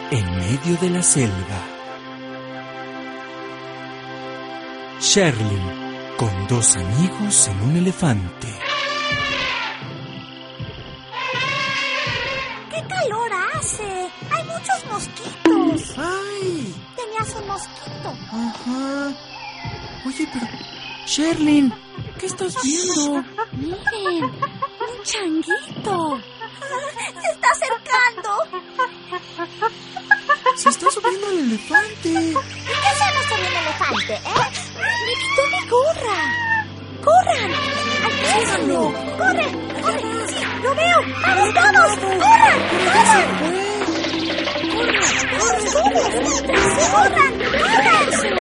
en medio de la selva. Sherlyn, con dos amigos en un elefante. ¡Qué calor hace! ¡Hay muchos mosquitos! ¡Ay! Tenías un mosquito. Ajá. Oye, pero... Sherlyn, ¿qué estás viendo? Miren, un changuito. Se está acercando. Se está subiendo al elefante. ¿Y qué hacemos con el elefante, Me quitó mi gorra. ¡Corran! ¡Alcánzalo! ¡Corre! ¡Corre! ¡Sí, lo veo! ¡Vamos todos! ¡Corran! ¡Corran! ¡Corran! ¡Corran! ¡Corran! ¡Corran!